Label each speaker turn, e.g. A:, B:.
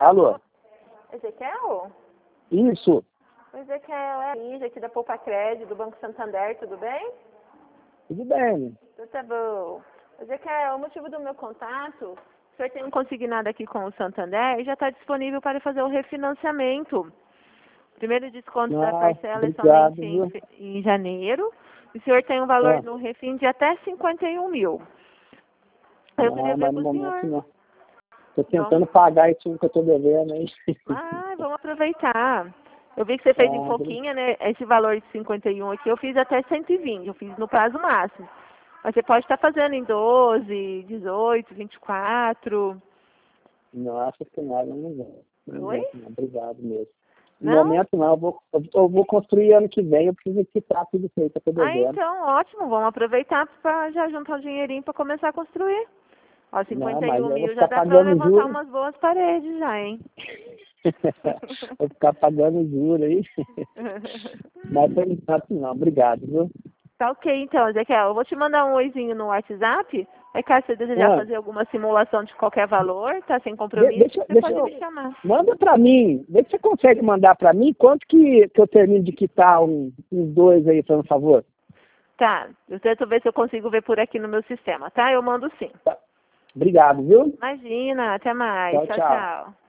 A: Alô?
B: Ezequiel?
A: Isso.
B: Ezequiel, é a Lígia aqui da Poupa Crédito, do Banco Santander, tudo bem?
A: Tudo bem.
B: Tudo tá bom. Ezequiel, o motivo do meu contato, o senhor tem um consignado aqui com o Santander e já está disponível para fazer o refinanciamento. Primeiro desconto da parcela é
A: obrigado,
B: somente em janeiro. O senhor tem um valor no refim de até 51 mil. Eu queria ver
A: mas no
B: com o
A: momento
B: senhor.
A: não. Estou tentando pagar isso que eu estou devendo aí.
B: Vamos aproveitar. Eu vi que você fez em pouquinho, né? Esse valor de 51 aqui, eu fiz até 120, eu fiz no prazo máximo. Mas você pode estar fazendo em 12, 18, 24.
A: Nossa Senhora, não vou.
B: Oi?
A: Não, obrigado mesmo. No
B: Não?
A: momento não, eu vou construir ano que vem, eu preciso quitar tudo isso aí que eu estou devendo.
B: Então, ótimo, vamos apaproveitar para já juntar o dinheirinho para começar a construir. Ó, 51 mil já dá para levantar umas boas paredes já, hein?
A: Vou ficar pagando juros aí. Mas por enquanto não, obrigado, viu?
B: Tá ok, então, Ezequiel. Eu vou te mandar um oizinho no WhatsApp. Aí, caso você desejar fazer alguma simulação de qualquer valor, tá sem compromisso, você pode me chamar.
A: Manda pra mim. Vê se você consegue mandar pra mim quanto que eu termino de quitar uns dois aí, por favor.
B: Tá. Eu tento ver se eu consigo ver por aqui no meu sistema, tá? Eu mando sim.
A: Tá. Obrigado, viu?
B: Imagina. Até mais. Tchau, tchau.